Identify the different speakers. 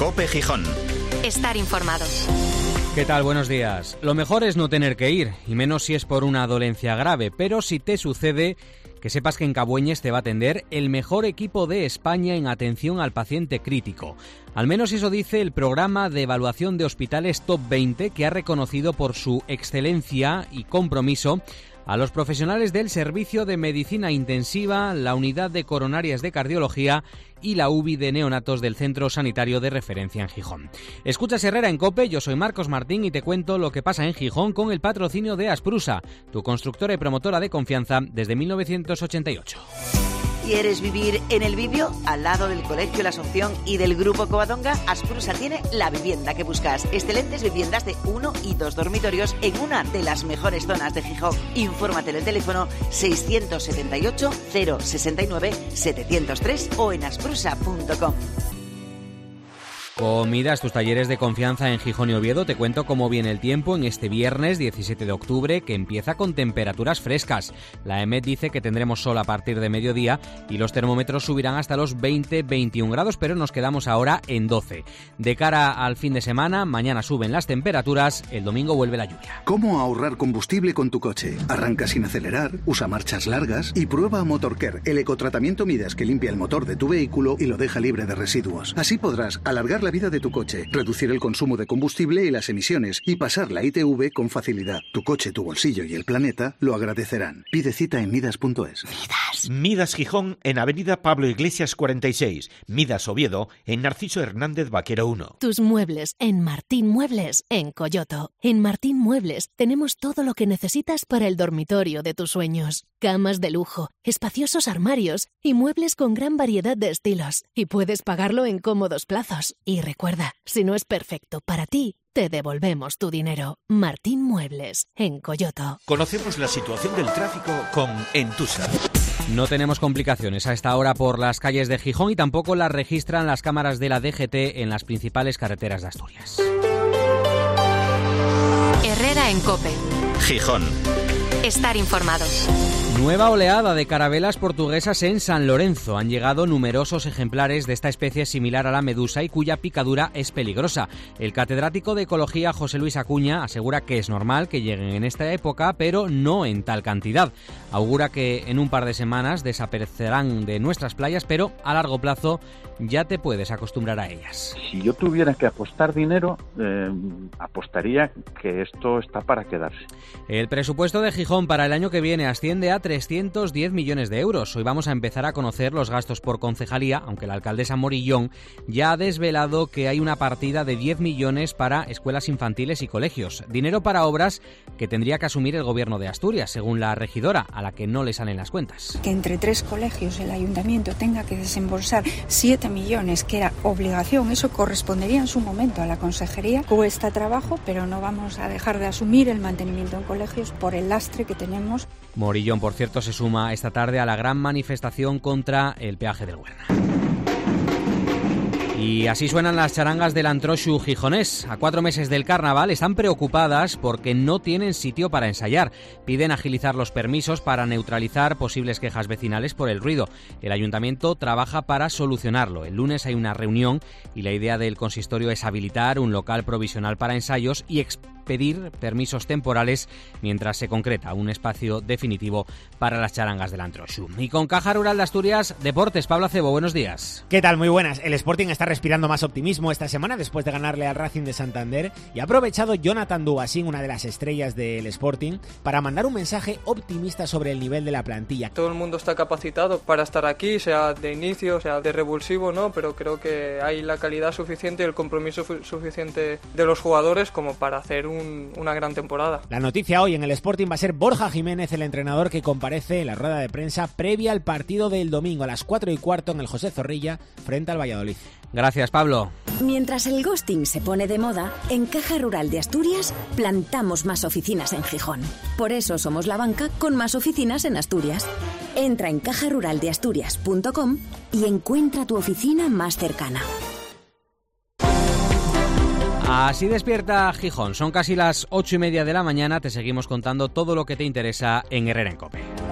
Speaker 1: COPE Gijón.
Speaker 2: Estar informado.
Speaker 3: ¿Qué tal? Buenos días. Lo mejor es no tener que ir, y menos si es por una dolencia grave, pero si te sucede, que sepas que en Cabueñes te va a atender el mejor equipo de España en atención al paciente crítico. Al menos eso dice el programa de evaluación de hospitales Top 20, que ha reconocido por su excelencia y compromiso a los profesionales del Servicio de Medicina Intensiva, la Unidad de Coronarias de Cardiología y la UBI de neonatos del Centro Sanitario de Referencia en Gijón. Escuchas Herrera en COPE, yo soy Marcos Martín y te cuento lo que pasa en Gijón con el patrocinio de Asprusa, tu constructora y promotora de confianza desde 1988.
Speaker 4: ¿Quieres vivir en el Bibio? Al lado del Colegio La Asunción y del Grupo Covadonga, Asprusa tiene la vivienda que buscas. Excelentes viviendas de 1 y 2 dormitorios en una de las mejores zonas de Gijón. Infórmate en el teléfono 678 069 703 o en asprusa.com.
Speaker 3: Comidas, tus talleres de confianza en Gijón y Oviedo. Te cuento cómo viene el tiempo en este viernes 17 de octubre, que empieza con temperaturas frescas. La EMET dice que tendremos sol a partir de mediodía y los termómetros subirán hasta los 20-21 grados, pero nos quedamos ahora en 12. De cara al fin de semana, mañana suben las temperaturas, el domingo vuelve la lluvia.
Speaker 5: ¿Cómo ahorrar combustible con tu coche? Arranca sin acelerar, usa marchas largas y prueba Motorcare, el ecotratamiento Midas que limpia el motor de tu vehículo y lo deja libre de residuos. Así podrás alargar la vida de tu coche, reducir el consumo de combustible y las emisiones y pasar la ITV con facilidad. Tu coche, tu bolsillo y el planeta lo agradecerán. Pide cita en midas.es.
Speaker 6: Midas Gijón en Avenida Pablo Iglesias 46, Midas Oviedo en Narciso Hernández Vaquero 1.
Speaker 7: Tus muebles en Martín Muebles en Coyoto. En Martín Muebles tenemos todo lo que necesitas para el dormitorio de tus sueños. Camas de lujo, espaciosos armarios y muebles con gran variedad de estilos. Y puedes pagarlo en cómodos plazos. Y recuerda, si no es perfecto para ti, te devolvemos tu dinero. Martín Muebles, en Coyoto.
Speaker 6: Conocemos la situación del tráfico con Entusa.
Speaker 3: No tenemos complicaciones a esta hora por las calles de Gijón y tampoco las registran las cámaras de la DGT en las principales carreteras de Asturias.
Speaker 2: Herrera en COPE.
Speaker 1: Gijón.
Speaker 2: Estar informado.
Speaker 3: Nueva oleada de carabelas portuguesas en San Lorenzo. Han llegado numerosos ejemplares de esta especie similar a la medusa y cuya picadura es peligrosa. El catedrático de Ecología José Luis Acuña asegura que es normal que lleguen en esta época, pero no en tal cantidad. Augura que en un par de semanas desaparecerán de nuestras playas, pero a largo plazo ya te puedes acostumbrar a ellas.
Speaker 8: Si yo tuviera que apostar dinero, apostaría que esto está para quedarse.
Speaker 3: El presupuesto de Gijón para el año que viene asciende a 310 millones de euros. Hoy vamos a empezar a conocer los gastos por concejalía, aunque la alcaldesa Morillón ya ha desvelado que hay una partida de 10 millones para escuelas infantiles y colegios. Dinero para obras que tendría que asumir el gobierno de Asturias, según la regidora, a la que no le salen las cuentas.
Speaker 9: Que entre 3 colegios el ayuntamiento tenga que desembolsar 7 millones, que era obligación, eso correspondería en su momento a la consejería. Cuesta trabajo, pero no vamos a dejar de asumir el mantenimiento en colegios por el lastre que tenemos.
Speaker 3: Morillón, por cierto, se suma esta tarde a la gran manifestación contra el peaje del Huerna. Y así suenan las charangas del Antroxu gijonés. A 4 meses del carnaval están preocupadas porque no tienen sitio para ensayar. Piden agilizar los permisos para neutralizar posibles quejas vecinales por el ruido. El ayuntamiento trabaja para solucionarlo. El lunes hay una reunión y la idea del consistorio es habilitar un local provisional para ensayos y pedir permisos temporales mientras se concreta un espacio definitivo para las charangas del Antroxu. Y con Caja Rural de Asturias, Deportes, Pablo Acebo, buenos días.
Speaker 10: ¿Qué tal? Muy buenas. El Sporting está respirando más optimismo esta semana después de ganarle al Racing de Santander y ha aprovechado Jonathan Dubasín, una de las estrellas del Sporting, para mandar un mensaje optimista sobre el nivel de la plantilla.
Speaker 11: Todo el mundo está capacitado para estar aquí, sea de inicio, sea de revulsivo, ¿no? Pero creo que hay la calidad suficiente y el compromiso suficiente de los jugadores como para hacer una gran temporada.
Speaker 10: La noticia hoy en el Sporting va a ser Borja Jiménez, el entrenador que comparece en la rueda de prensa previa al partido del domingo a las 4:15 en el José Zorrilla frente al Valladolid.
Speaker 3: Gracias, Pablo.
Speaker 12: Mientras el ghosting se pone de moda, en Caja Rural de Asturias plantamos más oficinas en Gijón. Por eso somos la banca con más oficinas en Asturias. Entra en cajaruraldeasturias.com y encuentra tu oficina más cercana.
Speaker 3: Así despierta Gijón. Son casi las 8:30 de la mañana. Te seguimos contando todo lo que te interesa en Herrera en COPE.